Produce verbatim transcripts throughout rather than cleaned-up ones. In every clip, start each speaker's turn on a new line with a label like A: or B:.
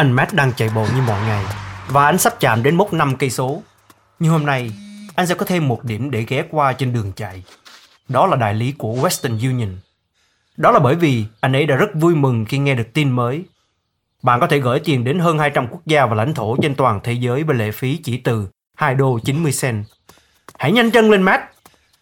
A: Anh Matt đang chạy bộ như mọi ngày và anh sắp chạm đến mốc năm cây số. Nhưng hôm nay, anh sẽ có thêm một điểm để ghé qua trên đường chạy. Đó là đại lý của Western Union. Đó là bởi vì anh ấy đã rất vui mừng khi nghe được tin mới. Bạn có thể gửi tiền đến hơn hai trăm quốc gia và lãnh thổ trên toàn thế giới với lệ phí chỉ từ hai đô chín mươi cent. Hãy nhanh chân lên, Matt!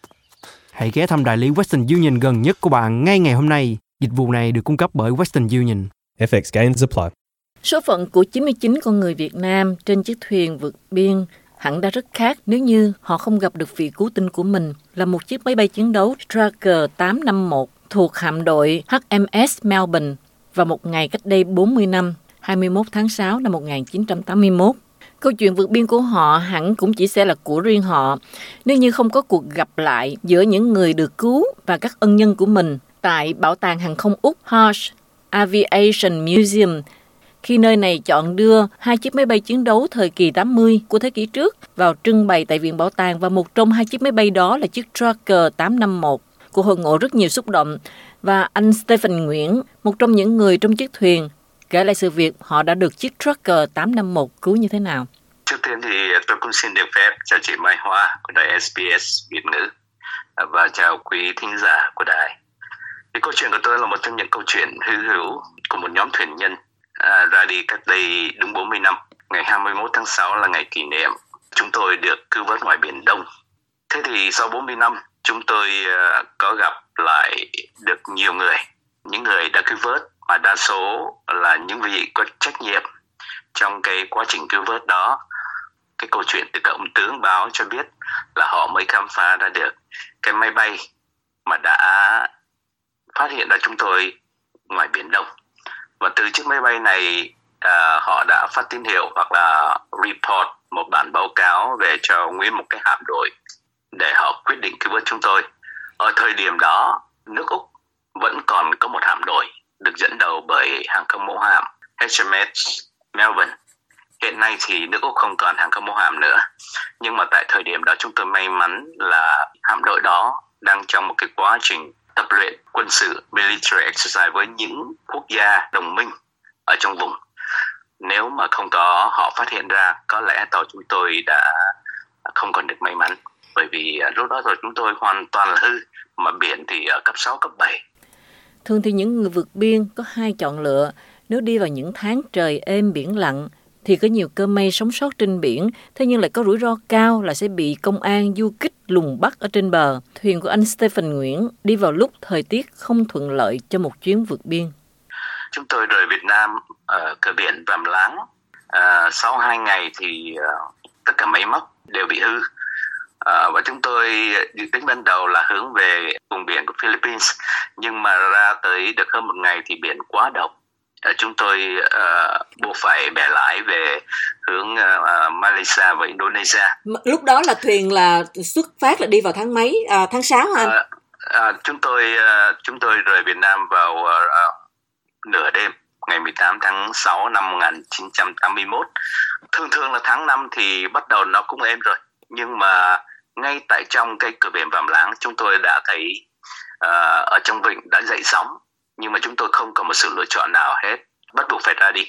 A: Hãy ghé thăm đại lý Western Union gần nhất của bạn ngay ngày hôm nay. Dịch vụ này được cung cấp bởi Western Union.
B: ép ích gains apply.
C: Số phận của chín mươi chín con người Việt Nam trên chiếc thuyền vượt biên hẳn đã rất khác nếu như họ không gặp được vị cứu tinh của mình là một chiếc máy bay chiến đấu Tracker tám năm mốt thuộc hạm đội hát em ét Melbourne vào một ngày cách đây bốn mươi năm, hai mươi mốt tháng sáu năm một nghìn chín trăm tám mươi mốt. Câu chuyện vượt biên của họ hẳn cũng chỉ sẽ là của riêng họ nếu như không có cuộc gặp lại giữa những người được cứu và các ân nhân của mình tại Bảo tàng Hàng không Úc Harsh Aviation Museum, khi nơi này chọn đưa hai chiếc máy bay chiến đấu thời kỳ tám mươi của thế kỷ trước vào trưng bày tại Viện Bảo tàng, và một trong hai chiếc máy bay đó là chiếc Tracker tám năm mốt. Cuộc hội ngộ rất nhiều xúc động, và anh Stephen Nguyễn, một trong những người trong chiếc thuyền, kể lại sự việc họ đã được chiếc Tracker tám năm mốt cứu như thế nào.
D: Trước tiên thì tôi cũng xin được phép chào chị Mai Hoa của đài ét bê ét Việt ngữ và chào quý thính giả của đài. Thì câu chuyện của tôi là một trong những câu chuyện hy hữu của một nhóm thuyền nhân à, ra đi cách đây đúng bốn mươi năm. Ngày hai mươi mốt tháng sáu là ngày kỷ niệm chúng tôi được cứu vớt ngoài Biển Đông. Thế thì sau bốn mươi năm, chúng tôi uh, có gặp lại được nhiều người, những người đã cứu vớt, mà đa số là những vị có trách nhiệm trong cái quá trình cứu vớt đó. Cái câu chuyện từ các ông tướng báo cho biết là họ mới khám phá ra được cái máy bay mà đã phát hiện ra chúng tôi ngoài Biển Đông. Và từ chiếc máy bay này à, họ đã phát tín hiệu hoặc là report, một bản báo cáo về cho nguyên một cái hạm đội để họ quyết định cứu vớt chúng tôi. Ở thời điểm đó, nước Úc vẫn còn có một hạm đội được dẫn đầu bởi hàng không mẫu hạm hát em ét Melbourne. Hiện nay thì nước Úc không còn hàng không mẫu hạm nữa. Nhưng mà tại thời điểm đó chúng tôi may mắn là hạm đội đó đang trong một cái quá trình tập luyện quân sự military exercise với những quốc gia đồng minh ở trong vùng. Nếu mà không có họ phát hiện ra, có lẽ tàu chúng tôi đã không còn được may mắn. Bởi vì lúc đó rồi chúng tôi hoàn toàn là hư, mà biển thì ở cấp sáu, cấp bảy.
C: Thường thì những người vượt biên có hai chọn lựa. Nếu đi vào những tháng trời êm biển lặng thì có nhiều cơ may sống sót trên biển, thế nhưng lại có rủi ro cao là sẽ bị công an du kích lùng bắt ở trên bờ. Thuyền của anh Stephen Nguyễn đi vào lúc thời tiết không thuận lợi cho một chuyến vượt biên.
D: Chúng tôi rời Việt Nam ở cửa biển Vàm Láng. À, sau hai ngày thì uh, tất cả máy móc đều bị hư. À, và chúng tôi dự tính ban đầu là hướng về vùng biển của Philippines, nhưng mà ra tới được hơn một ngày thì biển quá độc. À, chúng tôi uh, buộc phải bẻ lái về hướng uh, Malaysia và Indonesia.
C: Lúc đó là thuyền là xuất phát là đi vào tháng mấy? À, tháng sáu hả anh?
D: À, à, chúng tôi uh, chúng tôi rời Việt Nam vào uh, uh, nửa đêm ngày mười tám tháng sáu năm một nghìn chín trăm tám mươi mốt. Thường thường là tháng năm thì bắt đầu nó cũng êm rồi, nhưng mà ngay tại trong cái cửa biển Vàm Láng chúng tôi đã thấy uh, ở trong vịnh đã dậy sóng, nhưng mà chúng tôi không có một sự lựa chọn nào hết, bắt buộc phải ra đi.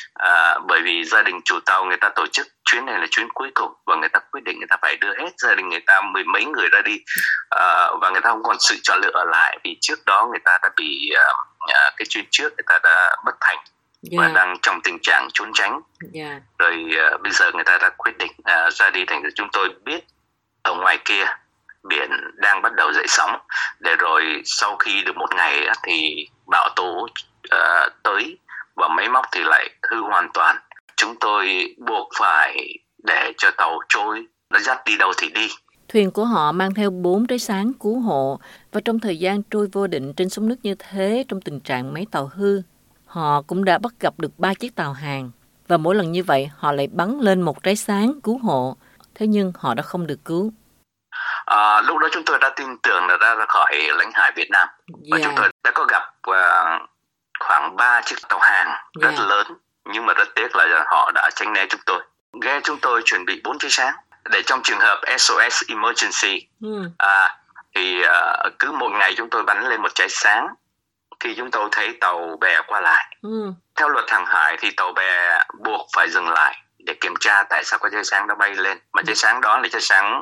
D: À, bởi vì gia đình chủ tàu người ta tổ chức chuyến này là chuyến cuối cùng, và người ta quyết định người ta phải đưa hết gia đình người ta mười mấy người ra đi, à, và người ta không còn sự chọn lựa ở lại, vì trước đó người ta đã bị uh, cái chuyến trước người ta đã bất thành. Yeah. Và đang trong tình trạng trốn tránh. Yeah. Rồi uh, bây giờ người ta đã quyết định uh, ra đi. Thành ra chúng tôi biết ở ngoài kia biển đang bắt đầu dậy sóng, để rồi sau khi được một ngày thì bão tố uh, tới và máy móc thì lại hư hoàn toàn. Chúng tôi buộc phải để cho tàu trôi, nó dắt đi đâu thì đi.
C: Thuyền của họ mang theo bốn trái sáng cứu hộ, và trong thời gian trôi vô định trên sóng nước như thế, trong tình trạng máy tàu hư, họ cũng đã bắt gặp được ba chiếc tàu hàng. Và mỗi lần như vậy họ lại bắn lên một trái sáng cứu hộ, thế nhưng họ đã không được cứu.
D: À, lúc đó chúng tôi đã tin tưởng là ra khỏi lãnh hải Việt Nam. Và yeah. chúng tôi đã có gặp uh, khoảng ba chiếc tàu hàng rất yeah. lớn, nhưng mà rất tiếc là họ đã tránh né chúng tôi. Ghe chúng tôi chuẩn bị bốn trái sáng để trong trường hợp ét ô ét Emergency. Mm. À, thì uh, cứ một ngày chúng tôi bắn lên một trái sáng khi chúng tôi thấy tàu bè qua lại.
C: Ừ.
D: Theo luật hàng hải thì tàu bè buộc phải dừng lại để kiểm tra tại sao có cháy sáng đó bay lên. Mà cháy sáng đó là cháy sáng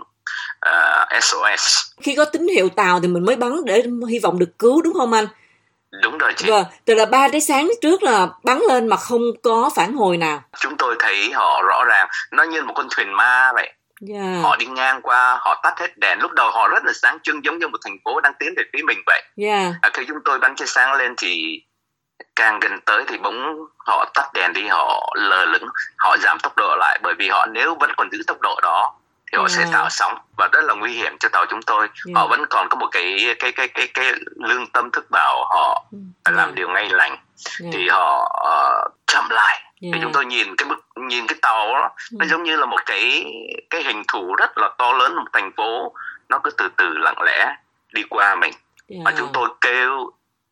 D: uh, ét ô ét.
C: Khi có tín hiệu tàu thì mình mới bắn để hy vọng được cứu, đúng không anh?
D: Đúng rồi chị.
C: Vâng, tức là ba cháy sáng trước là bắn lên mà không có phản hồi nào.
D: Chúng tôi thấy họ rõ ràng, nó như một con thuyền ma vậy.
C: Yeah.
D: Họ đi ngang qua, họ tắt hết đèn. Lúc đầu họ rất là sáng trưng, giống như một thành phố đang tiến về phía mình vậy.
C: Yeah.
D: À, khi chúng tôi bắn cháy sáng lên thì càng gần tới thì bỗng họ tắt đèn đi, họ lờ lững, họ giảm tốc độ lại, bởi vì họ nếu vẫn còn giữ tốc độ đó thì họ yeah. sẽ tạo sóng và rất là nguy hiểm cho tàu chúng tôi. Yeah. Họ vẫn còn có một cái cái cái cái cái lương tâm thức bảo họ yeah. làm điều ngay lành. Yeah. Thì họ uh, chậm lại. Yeah. Thì chúng tôi nhìn cái bức nhìn cái tàu đó, nó yeah. giống như là một cái cái hình thù rất là to lớn, một thành phố, nó cứ từ từ lặng lẽ đi qua mình. Yeah. Và chúng tôi kêu,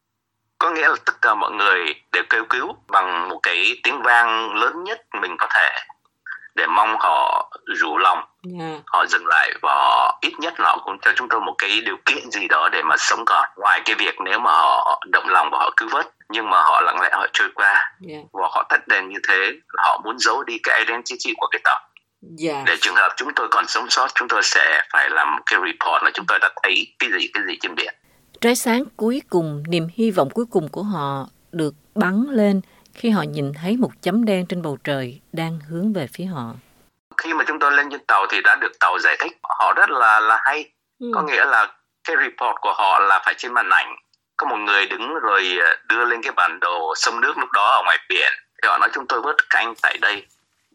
D: có nghĩa là tất cả mọi người đều kêu cứu bằng một cái tiếng vang lớn nhất mình có thể, để mong họ rủ lòng, yeah. họ dừng lại và họ ít nhất họ cũng cho chúng tôi một cái điều kiện gì đó để mà sống còn. Ngoài cái việc nếu mà họ động lòng và họ cứu vớt, nhưng mà họ lặng lẽ họ trôi qua, yeah. và họ tắt đèn như thế, họ muốn giấu đi cái identity của cái tàu. Yeah. Để trường hợp chúng tôi còn sống sót, chúng tôi sẽ phải làm cái report là chúng tôi đã thấy cái gì cái gì trên biển.
C: Trái sáng cuối cùng, niềm hy vọng cuối cùng của họ được bắn lên khi họ nhìn thấy một chấm đen trên bầu trời đang hướng về phía họ.
D: Khi mà chúng tôi lên trên tàu thì đã được tàu giải thích, họ rất là là hay. Ừ. Có nghĩa là cái report của họ là phải trên màn ảnh. Có một người đứng rồi đưa lên cái bản đồ sông nước lúc đó ở ngoài biển. Thì họ nói chúng tôi vớt canh tại đây.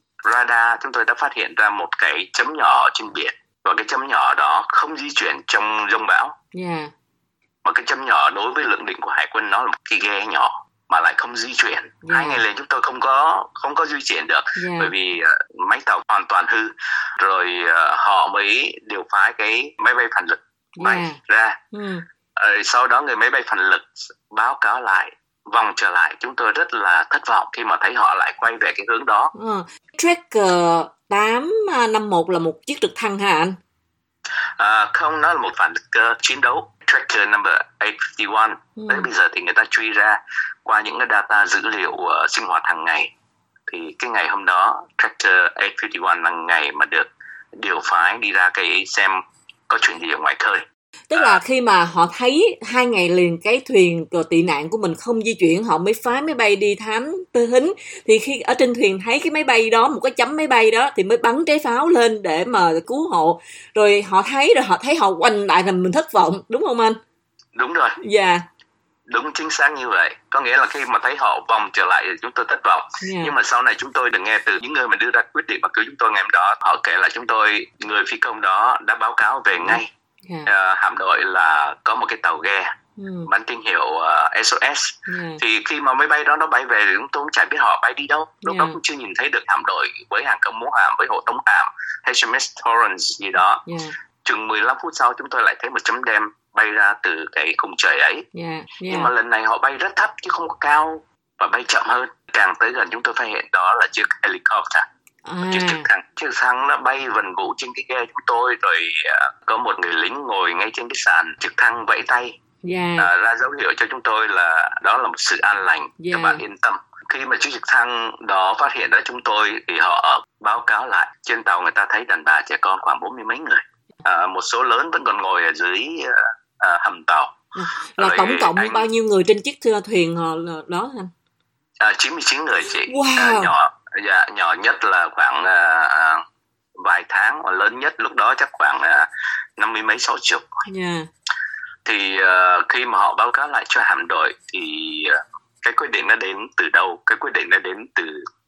D: Radar chúng tôi đã phát hiện ra một cái chấm nhỏ trên biển. Và cái chấm nhỏ đó không di chuyển trong giông bão. Yeah. Mà cái chấm nhỏ đối với lượng định của Hải quân nó là một cái ghe nhỏ mà lại không di chuyển. Yeah. Hai ngày liền chúng tôi không có không có di chuyển được. Yeah. Bởi vì uh, máy tàu hoàn toàn hư. Rồi uh, họ mới điều phái cái máy bay phản lực bay yeah. ra. Mm. Uh, sau đó người máy bay phản lực báo cáo lại, vòng trở lại. Chúng tôi rất là thất vọng khi mà thấy họ lại quay về cái hướng đó.
C: Uh, Tracker tám năm một là một chiếc trực thăng hả anh?
D: Uh, không, nó là một phản lực uh, chiến đấu. Tractor number eight fifty one. Ừ. Tới bây giờ thì người ta truy ra qua những cái data dữ liệu uh, sinh hoạt hàng ngày. Thì cái ngày hôm đó, Tractor eight fifty one là ngày mà được điều phái đi ra cái xem có chuyện gì ở ngoài khơi.
C: Tức à, là khi mà họ thấy hai ngày liền cái thuyền tị nạn của mình không di chuyển, họ mới phái máy bay đi thám tư thính. Thì khi ở trên thuyền thấy cái máy bay đó, một cái chấm máy bay đó, thì mới bắn trái pháo lên để mà cứu hộ. Rồi họ thấy, rồi họ thấy họ quanh lại là mình thất vọng, đúng không anh?
D: Đúng rồi.
C: Dạ. Yeah.
D: Đúng chính xác như vậy. Có nghĩa là khi mà thấy họ vòng trở lại thì chúng tôi thất vọng. Yeah. Nhưng mà sau này chúng tôi được nghe từ những người mà đưa ra quyết định và cứu chúng tôi ngày hôm đó. Họ kể là chúng tôi, người phi công đó đã báo cáo về ngay. Yeah. Uh, hạm đội là có một cái tàu ghe mm. bắn tín hiệu uh, ét ô ét. Yeah. Thì khi mà máy bay đó nó bay về thì chúng tôi cũng chả biết họ bay đi đâu. Lúc yeah. đó cũng chưa nhìn thấy được hạm đội với hàng không mẫu hạm, với hộ tống hạm hát em ét Torrance gì đó. Yeah. Chừng mười lăm phút sau chúng tôi lại thấy một chấm đen bay ra từ cái khung trời ấy. Yeah. Yeah. Nhưng mà lần này họ bay rất thấp chứ không có cao và bay chậm hơn. Càng tới gần chúng tôi phát hiện đó là chiếc helicopter. À. Chiếc trực thăng, chiếc trực thăng nó bay vần vũ trên cái ghe chúng tôi, rồi uh, có một người lính ngồi ngay trên cái sàn trực thăng vẫy tay, yeah. uh, ra dấu hiệu cho chúng tôi là đó là một sự an lành, yeah. các bạn yên tâm. Khi mà chiếc trực thăng đó phát hiện ra chúng tôi thì họ báo cáo lại trên tàu người ta thấy đàn bà trẻ con khoảng bốn mươi mấy người, uh, một số lớn vẫn còn ngồi ở dưới uh, uh, hầm tàu.
C: À, là rồi tổng cộng anh... bao nhiêu người trên chiếc thuyền đó anh?
D: Uh, chín mươi chín người chị.
C: Wow.
D: Uh, nhỏ Dạ, nhỏ nhất là khoảng uh, vài tháng, và lớn nhất lúc đó chắc khoảng uh, năm mươi mấy sáu chục. Yeah. Thì uh, khi mà họ báo cáo lại cho hạm đội thì uh, cái quyết định nó đến từ đâu? Cái quyết định nó đến từ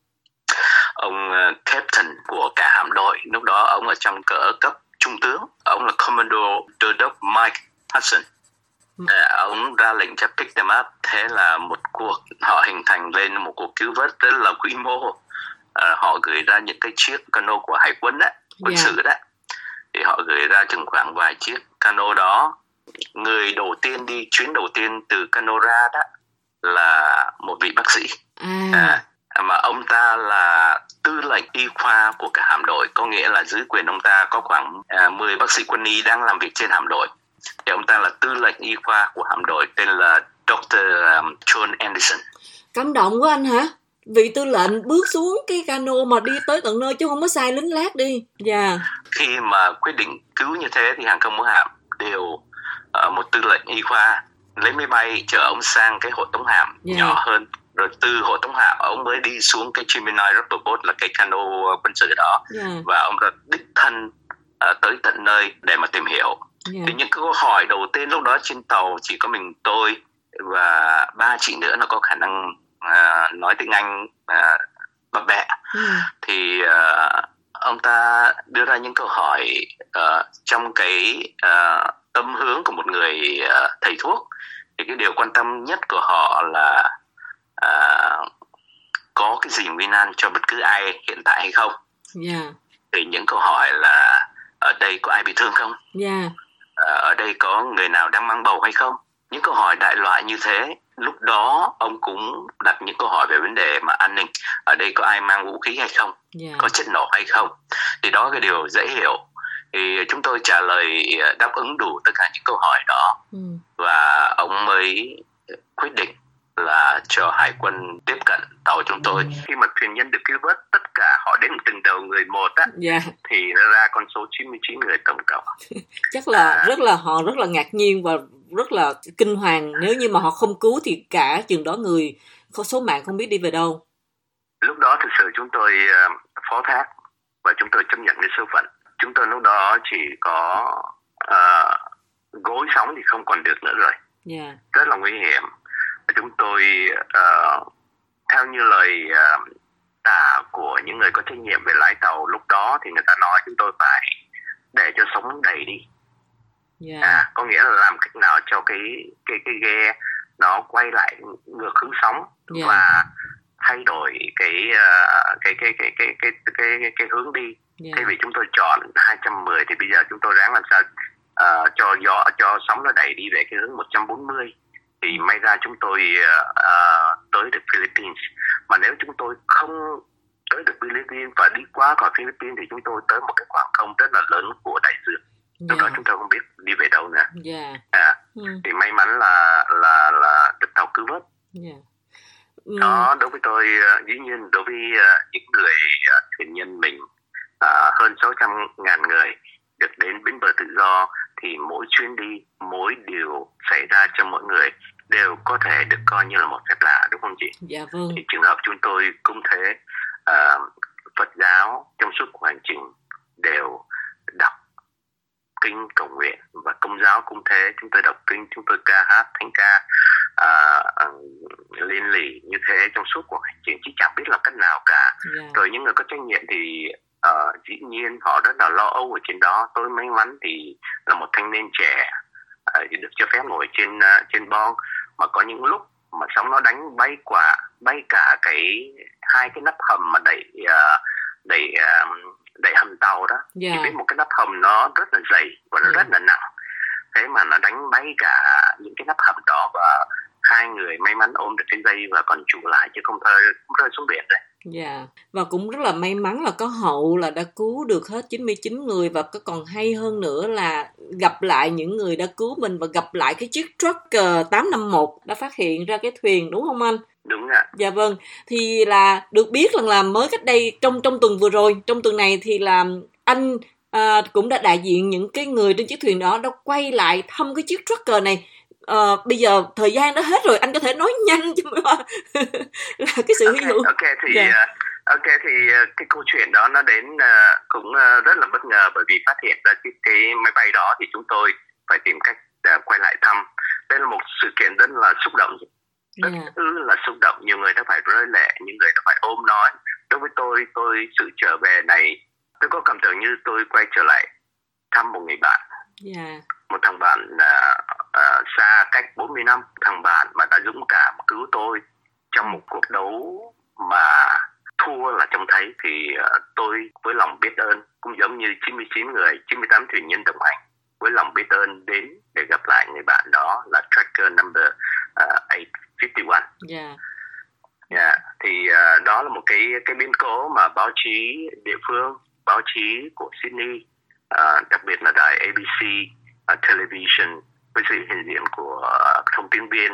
D: ông uh, captain của cả hạm đội. Lúc đó ông ở trong cỡ cấp trung tướng, ông là Commodore Dodoc Mike Hudson. À, ông ra lệnh cho pick them up. Thế là một cuộc, họ hình thành lên một cuộc cứu vớt rất là quy mô. À, họ gửi ra những cái chiếc cano của hải quân đấy, quân yeah. sự đấy. Thì họ gửi ra chừng khoảng vài chiếc cano đó. Người đầu tiên đi, chuyến đầu tiên từ cano ra đó là một vị bác sĩ. À. À, mà ông ta là tư lệnh y khoa của cả hạm đội. Có nghĩa là dưới quyền ông ta có khoảng à, mười bác sĩ quân y đang làm việc trên hạm đội. Thì ông ta là tư lệnh y khoa của hạm đội, tên là doctor um, John Anderson.
C: Cảm động quá anh hả? Vị tư lệnh bước xuống cái cano mà đi tới tận nơi chứ không có sai lính lát đi. Dạ. Yeah.
D: Khi mà quyết định cứu như thế thì hàng không mẫu hạm đều uh, một tư lệnh y khoa lấy máy bay chở ông sang cái hộ tống hạm yeah. nhỏ hơn. Rồi từ hộ tống hạm ông mới đi xuống cái Gemini Rubber Boat là cái cano quân sự đó. Yeah. Và ông đã đích thân uh, tới tận nơi để mà tìm hiểu. Yeah. Thì những câu hỏi đầu tiên lúc đó trên tàu chỉ có mình tôi và ba chị nữa nó có khả năng uh, nói tiếng Anh uh, bập bẹ. Mm. Thì uh, ông ta đưa ra những câu hỏi uh, trong cái uh, tâm hướng của một người uh, thầy thuốc. Thì cái điều quan tâm nhất của họ là uh, có cái gì nguy nan cho bất cứ ai hiện tại hay không. Yeah. Thì những câu hỏi là ở đây có ai bị thương không? Yeah. Ở đây có người nào đang mang bầu hay không? Những câu hỏi đại loại như thế. Lúc đó ông cũng đặt những câu hỏi về vấn đề mà an ninh. Ở đây có ai mang vũ khí hay không? Yeah. Có chất nổ hay không? Thì đó là cái điều dễ hiểu. Thì chúng tôi trả lời đáp ứng đủ tất cả những câu hỏi đó. Ừ. Và ông mới quyết định là cho hải quân tiếp cận tàu chúng tôi. Ừ. Khi mà thuyền nhân được cứu vớt, tất cả họ đến từng đầu người một á, yeah. thì ra con số chín mươi chín người tổng cộng.
C: Chắc là à, rất là họ rất là ngạc nhiên và rất là kinh hoàng. Nếu như mà họ không cứu thì cả chừng đó người có số mạng không biết đi về đâu.
D: Lúc đó thực sự chúng tôi uh, phó thác và chúng tôi chấp nhận cái số phận. Chúng tôi lúc đó chỉ có uh, gối sóng thì không còn được nữa rồi. Yeah. Rất là nguy hiểm. Chúng tôi uh, theo như lời uh, tả của những người có trách nhiệm về lái tàu lúc đó thì người ta nói chúng tôi phải để cho sóng đẩy đi. Yeah. À, có nghĩa là làm cách nào cho cái cái cái ghe nó quay lại ngược hướng sóng. Yeah. Và thay đổi cái uh, cái, cái, cái, cái, cái, cái, cái, cái, cái hướng đi. Yeah. Thay vì chúng tôi chọn hai trăm mười thì bây giờ chúng tôi ráng làm sao uh, cho gió cho sóng nó đẩy đi về cái hướng một trăm bốn mươi. Thì may ra chúng tôi uh, tới được Philippines. Mà nếu chúng tôi không tới được Philippines và đi qua khỏi Philippines thì chúng tôi tới một cái khoảng không rất là lớn của đại dương. Lúc yeah. đó chúng tôi không biết đi về đâu nữa. Yeah. À, mm. Thì may mắn là là là được tàu cứu vớt. Yeah. Mm. Đó, đối với tôi, uh, dĩ nhiên đối với uh, những người uh, thuyền nhân mình uh, hơn sáu trăm ngàn người được đến bến bờ tự do, thì mỗi chuyến đi, mỗi điều xảy ra cho mỗi người đều có thể được coi như là một phép lạ, đúng không chị?
C: Dạ vâng.
D: Thì trường hợp chúng tôi cũng thế, uh, Phật giáo trong suốt hành trình đều đọc kinh cầu nguyện, và Công giáo cũng thế, chúng tôi đọc kinh, chúng tôi ca hát thánh ca uh, uh, liên lỉ như thế trong suốt cuộc hành trình, chứ chẳng biết làm cách nào cả. Yeah. Rồi những người có trách nhiệm thì Uh, dĩ nhiên họ rất là lo âu ở trên đó. Tôi may mắn thì là một thanh niên trẻ, uh, được cho phép ngồi trên uh, trên bon, mà có những lúc mà sóng nó đánh bay quả bay cả cái hai cái nắp hầm mà đẩy uh, đẩy uh, đẩy hầm tàu đó. Yeah. Thì biết một cái nắp hầm nó rất là dày và nó yeah. rất là nặng, thế mà nó đánh bay cả những cái nắp hầm đó, và hai người may mắn ôm được cái dây và còn trụ lại, chứ không rơi không rơi xuống biển rồi.
C: Dạ, yeah. Và cũng rất là may mắn là có hậu là đã cứu được hết chín mươi chín người, và có còn hay hơn nữa là gặp lại những người đã cứu mình và gặp lại cái chiếc Tracker tám năm mốt đã phát hiện ra cái thuyền, đúng không anh?
D: Đúng ạ.
C: Dạ vâng, thì là được biết rằng là mới cách đây trong trong tuần vừa rồi, trong tuần này thì là anh à, cũng đã đại diện những cái người trên chiếc thuyền đó đã quay lại thăm cái chiếc Tracker này. Uh, bây giờ thời gian đã hết rồi, anh có thể nói nhanh cho mình là cái sự
D: okay,
C: hy hữu.
D: Ok thì yeah. uh, ok thì uh, cái câu chuyện đó nó đến uh, cũng uh, rất là bất ngờ, bởi vì phát hiện ra cái, cái máy bay đó thì chúng tôi phải tìm cách uh, quay lại thăm. Đây là một sự kiện rất là xúc động, rất yeah. là xúc động. Nhiều người đã phải rơi lệ, nhiều người đã phải ôm nói. Đối với tôi, tôi sự trở về này, tôi có cảm tưởng như tôi quay trở lại thăm một người bạn. Yeah. Một thằng bạn uh, uh, xa cách bốn mươi năm, thằng bạn mà đã dũng cảm cứu tôi trong một cuộc đấu mà thua là trông thấy. Thì uh, tôi với lòng biết ơn, cũng giống như chín mươi chín người, chín mươi tám thuyền nhân đồng hành, với lòng biết ơn đến để gặp lại người bạn đó là Tracker number uh, tám năm mốt. Yeah. Yeah. Thì uh, đó là một cái cái biến cố mà báo chí địa phương, báo chí của Sydney, uh, đặc biệt là đài A B C uh, Television, với sự hiện diện của uh, thông tin viên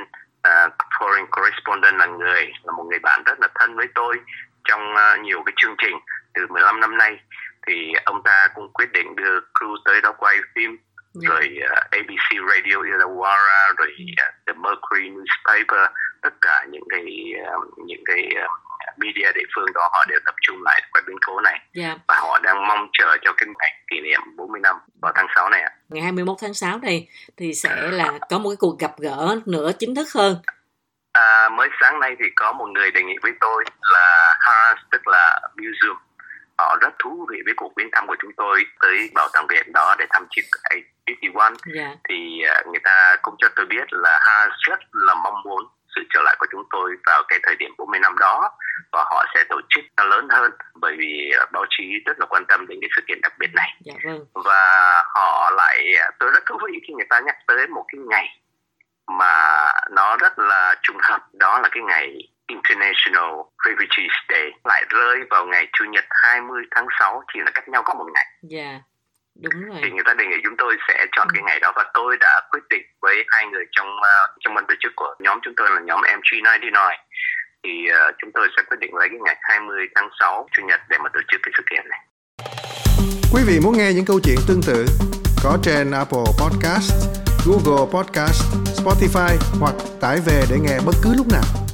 D: uh, Foreign Correspondent là người là một người bạn rất là thân với tôi trong uh, nhiều cái chương trình từ mười lăm năm nay. Thì ông ta cũng quyết định đưa crew tới đó quay phim, yeah. rồi uh, a bê xê Radio Illawarra, rồi uh, The Mercury Newspaper, tất cả những cái uh, những cái uh, media địa phương đó họ đều tập trung lại quay biến cố này,
C: yeah.
D: và họ đang mong chờ cho cái ngày kỷ niệm bốn mươi năm vào tháng sáu này ạ.
C: Ngày hai mươi mốt tháng sáu này thì sẽ là có một cái cuộc gặp gỡ nữa chính thức hơn.
D: À, mới sáng nay thì có một người đề nghị với tôi là Harz, tức là Museum. Họ rất thú vị với cuộc viếng thăm của chúng tôi tới bảo tàng Việt đó để thăm chiếc A năm mươi mốt. Yeah. Thì uh, người ta cũng cho tôi biết là Harz rất là mong muốn sự trở lại của chúng tôi vào cái thời điểm bốn mươi năm đó, và họ sẽ tổ chức nó lớn hơn, bởi vì uh, báo chí rất là quan tâm đến cái sự kiện đặc biệt này.
C: Yeah, vâng.
D: Và họ lại, tôi rất thú vị khi người ta nhắc tới một cái ngày mà nó rất là trùng hợp, đó là cái ngày International Refugees Day lại rơi vào ngày Chủ nhật hai mươi tháng sáu, chỉ là cách nhau có một ngày.
C: Dạ, yeah, đúng rồi.
D: Thì người ta đề nghị chúng tôi sẽ chọn ừ. cái ngày đó, và tôi đã quyết định với hai người trong uh, trong ban tổ chức của nhóm chúng tôi là nhóm em giê chín mươi chín. Thì uh, chúng tôi sẽ quyết định lấy cái ngày hai mươi tháng sáu Chủ nhật để mà tổ chức cái sự kiện này.
B: Quý vị muốn nghe những câu chuyện tương tự có trên Apple Podcast, Google Podcast, Spotify hoặc tải về để nghe bất cứ lúc nào.